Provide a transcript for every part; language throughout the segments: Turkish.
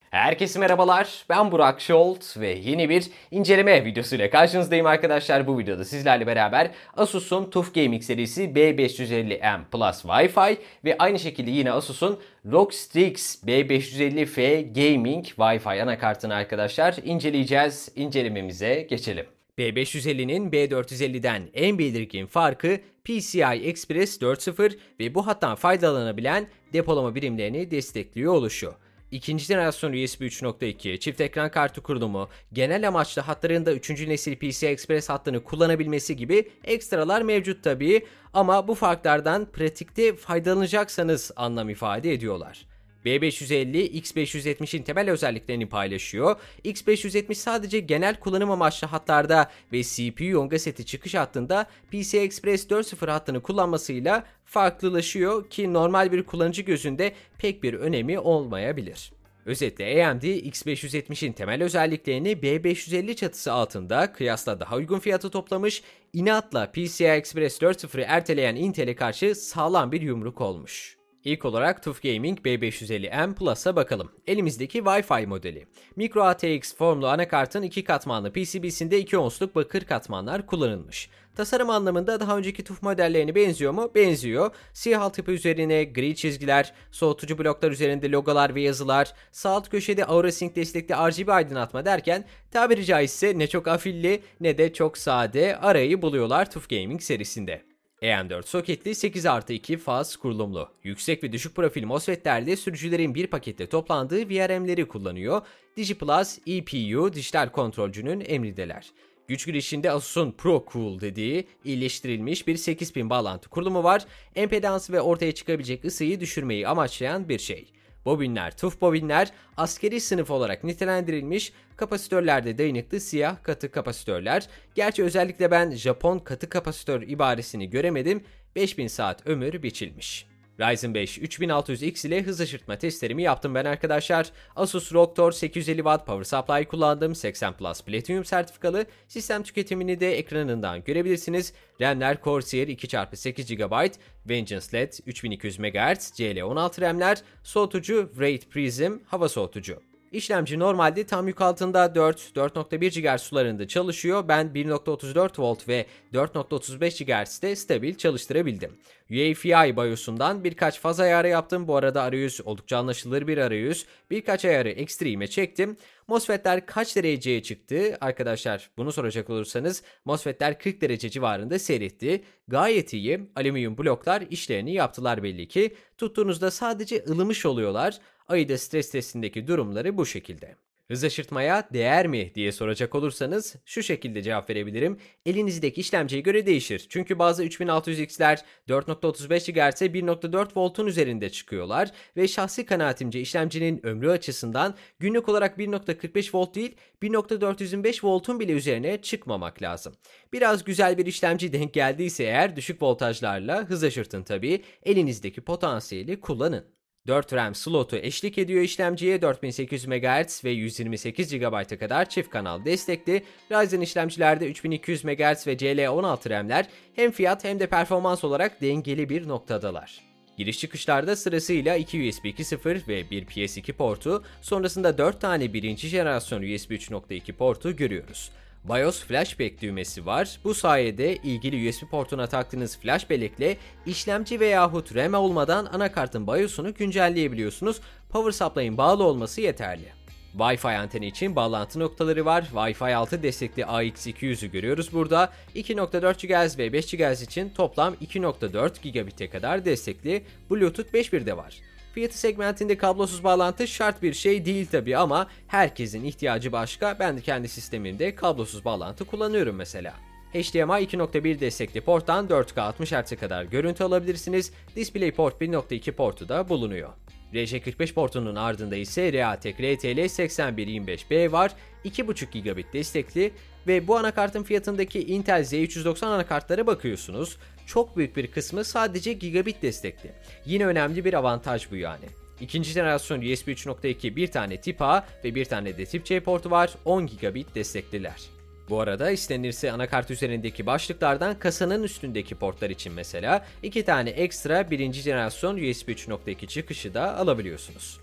Herkese merhabalar, ben Burak Şolt ve yeni bir inceleme videosuyla karşınızdayım arkadaşlar. Bu videoda sizlerle beraber Asus'un TUF Gaming serisi B550M Plus Wi-Fi ve aynı şekilde yine Asus'un ROG Strix B550F Gaming Wi-Fi anakartını arkadaşlar inceleyeceğiz. İncelememize geçelim. B550'nin B450'den en belirgin farkı PCI Express 4.0 ve bu hattan faydalanabilen depolama birimlerini destekliyor oluşu. İkinci jenerasyon USB 3.2, çift ekran kartı kurulumu, genel amaçlı hatlarında 3. nesil PCI Express hattını kullanabilmesi gibi ekstralar mevcut tabii ama bu farklardan pratikte faydalanacaksanız anlam ifade ediyorlar. B550, X570'in temel özelliklerini paylaşıyor. X570 sadece genel kullanım amaçlı hatlarda ve CPU yonga seti çıkış hattında PCI Express 4.0 hattını kullanmasıyla farklılaşıyor ki normal bir kullanıcı gözünde pek bir önemi olmayabilir. Özetle AMD X570'in temel özelliklerini B550 çatısı altında kıyasla daha uygun fiyata toplamış, inatla PCI Express 4.0'ı erteleyen Intel'e karşı sağlam bir yumruk olmuş. İlk olarak TUF Gaming B550M Plus'a bakalım. Elimizdeki Wi-Fi modeli. Micro ATX formlu anakartın 2 katmanlı PCB'sinde 2 onsluk bakır katmanlar kullanılmış. Tasarım anlamında daha önceki TUF modellerine benziyor mu? Benziyor. Siyah altyapı üzerine gri çizgiler, soğutucu bloklar üzerinde logolar ve yazılar, sağ alt köşede AuraSync destekli RGB aydınlatma derken tabiri caizse ne çok afilli ne de çok sade arayı buluyorlar TUF Gaming serisinde. EM4 soketli 8+2 faz kurulumlu. Yüksek ve düşük profil MOSFET'lerle sürücülerin bir pakette toplandığı VRM'leri kullanıyor. DigiPlus EPU dijital kontrolcünün emrindeler. Güç girişinde Asus'un ProCool dediği iyileştirilmiş bir 8 pin bağlantı kurulumu var. Empedansı ve ortaya çıkabilecek ısıyı düşürmeyi amaçlayan bir şey. Bobinler, TUF bobinler askeri sınıf olarak nitelendirilmiş, kapasitörlerde dayanıklı siyah katı kapasitörler. Gerçi özellikle ben Japon katı kapasitör ibaresini göremedim, 5000 saat ömür biçilmiş. Ryzen 5 3600X ile hız aşırtma testlerimi yaptım ben arkadaşlar. Asus ROG Tor 850 Watt Power Supply kullandım. 80 Plus Platinum sertifikalı. Sistem tüketimini de ekranından görebilirsiniz. RAM'ler Corsair 2x8 GB, Vengeance LED 3200 MHz, CL16 RAM'ler, soğutucu Wraith Prism hava soğutucu. İşlemci normalde tam yük altında 4.1 GHz sularında çalışıyor. Ben 1.34 volt ve 4.35 GHz'de stabil çalıştırabildim. UEFI BIOS'undan birkaç faz ayarı yaptım. Bu arada arayüz oldukça anlaşılır bir arayüz. Birkaç ayarı Extreme'e çektim. MOSFET'ler kaç dereceye çıktı? Arkadaşlar bunu soracak olursanız MOSFET'ler 40 derece civarında seyretti. Gayet iyi. Alüminyum bloklar işlerini yaptılar belli ki. Tuttuğunuzda sadece ılımış oluyorlar. AIDA stres testindeki durumları bu şekilde. Hız aşırtmaya değer mi diye soracak olursanız şu şekilde cevap verebilirim. Elinizdeki işlemciye göre değişir. Çünkü bazı 3600X'ler 4.35 GHz'e 1.4 voltun üzerinde çıkıyorlar ve şahsi kanaatimce işlemcinin ömrü açısından günlük olarak 1.45 volt değil 1.405 voltun bile üzerine çıkmamak lazım. Biraz güzel bir işlemci denk geldiyse eğer düşük voltajlarla hız aşırtın tabii, elinizdeki potansiyeli kullanın. 4 RAM slotu eşlik ediyor işlemciye, 4800 MHz ve 128 GB'a kadar çift kanal destekli. Ryzen işlemcilerde 3200 MHz ve CL16 RAM'ler hem fiyat hem de performans olarak dengeli bir noktadalar. Giriş çıkışlarda sırasıyla 2 USB 2.0 ve 1 PS2 portu, sonrasında 4 tane birinci jenerasyon USB 3.2 portu görüyoruz. BIOS Flashback düğmesi var. Bu sayede ilgili USB portuna taktığınız flash bellekle işlemci veyahut RAM olmadan anakartın BIOS'unu güncelleyebiliyorsunuz. Power Supply'in bağlı olması yeterli. Wi-Fi anteni için bağlantı noktaları var. Wi-Fi 6 destekli AX200'ü görüyoruz burada. 2.4 GHz ve 5 GHz için toplam 2.4 gigabit'e kadar destekli Bluetooth 5.1 de var. Fiyatı segmentinde kablosuz bağlantı şart bir şey değil tabi ama herkesin ihtiyacı başka. Ben de kendi sistemimde kablosuz bağlantı kullanıyorum mesela. HDMI 2.1 destekli porttan 4K 60 Hz'e kadar görüntü alabilirsiniz. DisplayPort 1.2 portu da bulunuyor. RJ45 portunun ardında ise Realtek RTL 8125B var. 2.5 gigabit destekli ve bu anakartın fiyatındaki Intel Z390 anakartlara bakıyorsunuz. Çok büyük bir kısmı sadece gigabit destekli. Yine önemli bir avantaj bu yani. İkinci jenerasyon USB 3.2 bir tane tip A ve bir tane de tip C portu var. 10 gigabit destekliler. Bu arada istenirse anakart üzerindeki başlıklardan kasanın üstündeki portlar için mesela 2 tane ekstra birinci jenerasyon USB 3.2 çıkışı da alabiliyorsunuz.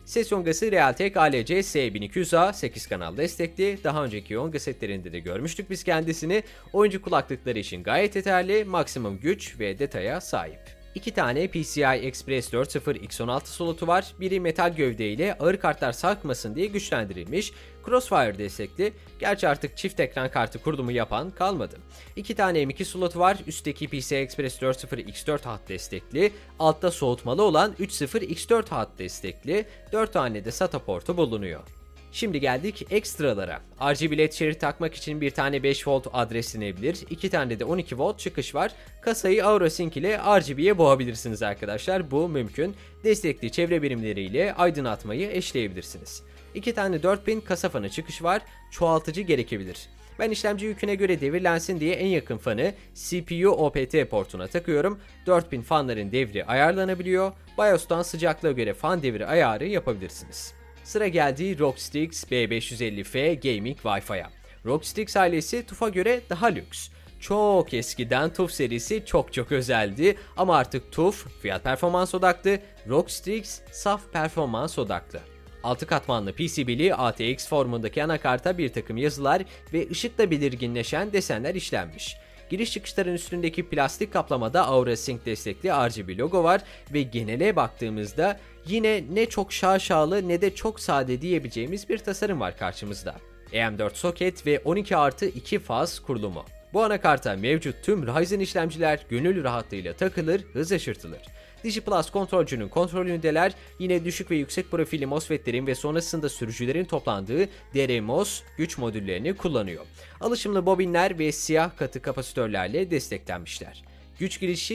Ses yongası Realtek ALC S1200A 8 kanal destekli. Daha önceki yonga setlerinde de görmüştük biz kendisini. Oyuncu kulaklıkları için gayet yeterli, maksimum güç ve detaya sahip. 2 tane PCI Express 4.0 X16 slotu var. Biri metal gövde ile ağır kartlar sarkmasın diye güçlendirilmiş. Crossfire destekli. Gerçi artık çift ekran kartı kurulumu yapan kalmadı. 2 tane M.2 slotu var. Üstteki PCI Express 4.0 X4 hat destekli. Altta soğutmalı olan 3.0 X4 hat destekli. 4 tane de SATA portu bulunuyor. Şimdi geldik ekstralara. RGB LED şerit takmak için bir tane 5 volt adreslenebilir, 2 tane de 12 volt çıkış var. Kasayı AuraSync ile RGB'ye boğabilirsiniz arkadaşlar. Bu mümkün. Destekli çevre birimleriyle aydınlatmayı eşleyebilirsiniz. 2 tane 4 pin kasa fanı çıkış var. Çoğaltıcı gerekebilir. Ben işlemci yüküne göre devirlensin diye en yakın fanı CPU OPT portuna takıyorum. 4 pin fanların devri ayarlanabiliyor. BIOS'tan sıcaklığa göre fan devri ayarı yapabilirsiniz. Sıra geldi ROG Strix B550F Gaming Wi-Fi'ye. ROG Strix ailesi TUF'a göre daha lüks. Çok eskiden TUF serisi çok özeldi ama artık TUF fiyat performans odaklı, ROG Strix saf performans odaklı. 6 katmanlı PCB'li ATX formundaki anakarta bir takım yazılar ve ışıkla belirginleşen desenler işlenmiş. Giriş çıkışların üstündeki plastik kaplamada AuraSync destekli RGB logo var ve genele baktığımızda yine ne çok şaşalı ne de çok sade diyebileceğimiz bir tasarım var karşımızda. AM4 soket ve 12+2 faz kurulumu. Bu anakarta mevcut tüm Ryzen işlemciler gönül rahatlığıyla takılır, hız aşırtılır. DigiPlus kontrolcünün kontrolündeler, yine düşük ve yüksek profilli MOSFET'lerin ve sonrasında sürücülerin toplandığı DRMOS güç modüllerini kullanıyor. Alışımlı bobinler ve siyah katı kapasitörlerle desteklenmişler. Güç girişi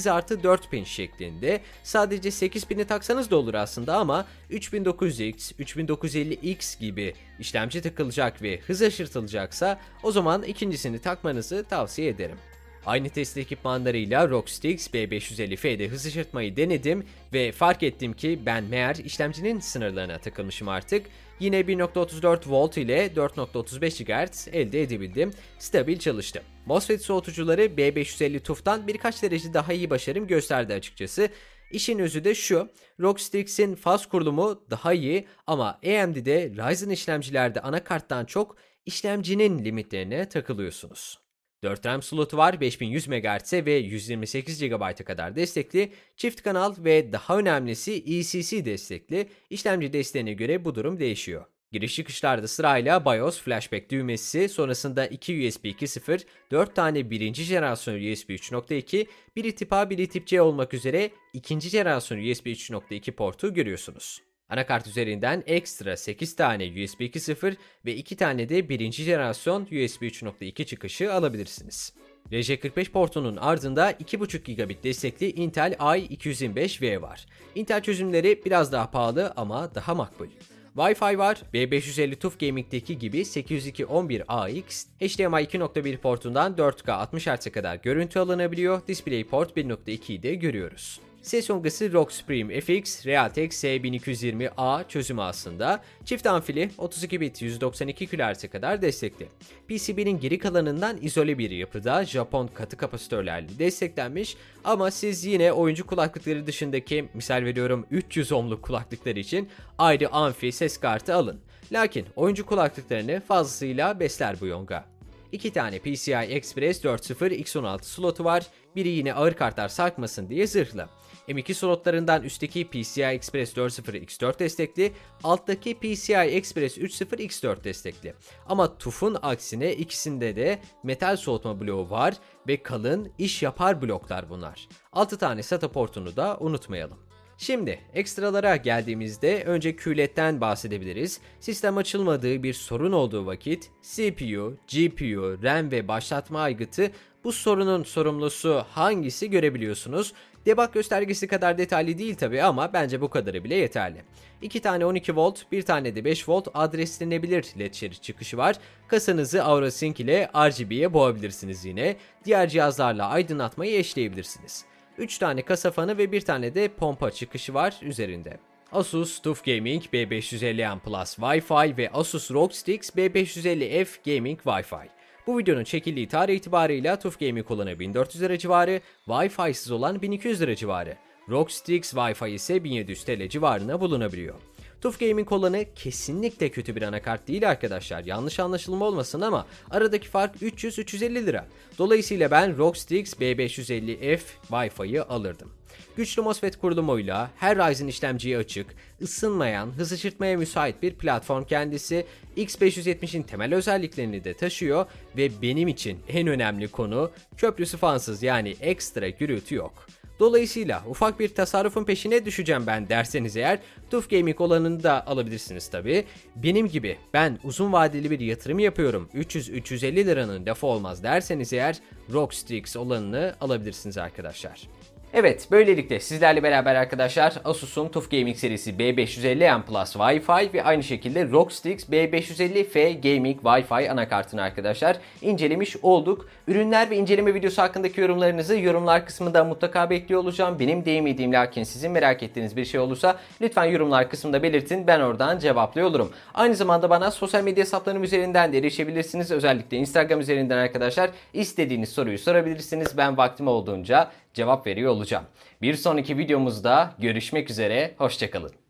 8+4 pin şeklinde. Sadece 8 pini taksanız da olur aslında ama 3900X, 3950X gibi işlemci takılacak ve hız aşırtılacaksa o zaman ikincisini takmanızı tavsiye ederim. Aynı test ekipmanlarıyla ROG Strix B550F'de hız aşırtmayı denedim ve fark ettim ki ben meğer işlemcinin sınırlarına takılmışım artık. Yine 1.34 volt ile 4.35 GHz elde edebildim. Stabil çalıştı. MOSFET soğutucuları B550 TUF'tan birkaç derece daha iyi başarım gösterdi açıkçası. İşin özü de şu, ROG Strix'in faz kurulumu daha iyi ama AMD'de Ryzen işlemcilerde anakarttan çok işlemcinin limitlerine takılıyorsunuz. 4 RAM slotu var, 5100 MHz'e ve 128 GB'a kadar destekli, çift kanal ve daha önemlisi ECC destekli. İşlemci desteğine göre bu durum değişiyor. Giriş çıkışlarda sırayla BIOS flashback düğmesi, sonrasında 2 USB 2.0, 4 tane birinci jenerasyon USB 3.2, biri tip A biri tip C olmak üzere ikinci jenerasyon USB 3.2 portu görüyorsunuz. Anakart üzerinden ekstra 8 tane USB 2.0 ve 2 tane de birinci jenerasyon USB 3.2 çıkışı alabilirsiniz. RJ45 portunun ardında 2.5 GB destekli Intel i225V var. Intel çözümleri biraz daha pahalı ama daha makbul. Wi-Fi var, B550 TUF Gaming'deki gibi 802.11ax, HDMI 2.1 portundan 4K 60 Hz'e kadar görüntü alınabiliyor, DisplayPort 1.2'yi de görüyoruz. Ses yongası ROG Supreme FX Realtek S1220A çözümü aslında. Çift amfili 32 bit 192 kHz'e kadar destekli. PCB'nin geri kalanından izole bir yapıda Japon katı kapasitörlerle desteklenmiş ama siz yine oyuncu kulaklıkları dışındaki misal veriyorum 300 ohmluk kulaklıklar için ayrı amfi ses kartı alın. Lakin oyuncu kulaklıklarını fazlasıyla besler bu yonga. 2 tane PCI Express 4.0 X16 slotu var. Biri yine ağır kartlar sarkmasın diye zırhlı. M.2 slotlarından üstteki PCI Express 4.0 X4 destekli, alttaki PCI Express 3.0 X4 destekli. Ama TUF'un aksine ikisinde de metal soğutma bloğu var ve kalın iş yapar bloklar bunlar. 6 tane SATA portunu da unutmayalım. Şimdi ekstralara geldiğimizde önce QLED'den bahsedebiliriz. Sistem açılmadığı bir sorun olduğu vakit CPU, GPU, RAM ve başlatma aygıtı bu sorunun sorumlusu hangisi görebiliyorsunuz. Debug göstergesi kadar detaylı değil tabi ama bence bu kadarı bile yeterli. 2 tane 12 volt, bir tane de 5 volt adreslenebilir led şerit çıkışı var. Kasanızı AuraSync ile RGB'ye boğabilirsiniz yine. Diğer cihazlarla aydınlatmayı eşleyebilirsiniz. 3 tane kasa fanı ve bir tane de pompa çıkışı var üzerinde. Asus TUF Gaming B550M Plus Wi-Fi ve Asus ROG Strix B550F Gaming Wi-Fi. Bu videonun çekildiği tarih itibarıyla TUF Gaming olanı 1400 lira civarı, Wi-Fi'siz olan 1200 lira civarı. ROG Strix Wi-Fi ise 1700 TL civarına bulunabiliyor. TUF Gaming olanı kesinlikle kötü bir anakart değil arkadaşlar. Yanlış anlaşılma olmasın ama aradaki fark 300-350 lira. Dolayısıyla ben ROG Strix B550F Wi-Fi'yi alırdım. Güçlü MOSFET kurulumuyla her Ryzen işlemciye açık, ısınmayan, hız sıçırtmaya müsait bir platform kendisi. X570'in temel özelliklerini de taşıyor ve benim için en önemli konu köprüsü fansız, yani ekstra gürültü yok. Dolayısıyla ufak bir tasarrufun peşine düşeceğim ben derseniz eğer TUF Gaming olanını da alabilirsiniz tabi. Benim gibi ben uzun vadeli bir yatırım yapıyorum, 300-350 liranın lafı olmaz derseniz eğer ROG Strix olanını alabilirsiniz arkadaşlar. Evet, böylelikle sizlerle beraber arkadaşlar Asus'un TUF Gaming serisi B550M Plus Wi-Fi ve aynı şekilde ROG Strix B550F Gaming Wi-Fi anakartını arkadaşlar incelemiş olduk. Ürünler ve inceleme videosu hakkındaki yorumlarınızı yorumlar kısmında mutlaka bekliyor olacağım. Benim değmediğim lakin sizin merak ettiğiniz bir şey olursa lütfen yorumlar kısmında belirtin, ben oradan cevaplıyor olurum. Aynı zamanda bana sosyal medya hesaplarım üzerinden de erişebilirsiniz. Özellikle Instagram üzerinden arkadaşlar istediğiniz soruyu sorabilirsiniz. Ben vaktim olduğunca cevap veriyor olacağım. Bir sonraki videomuzda görüşmek üzere, hoşça kalın.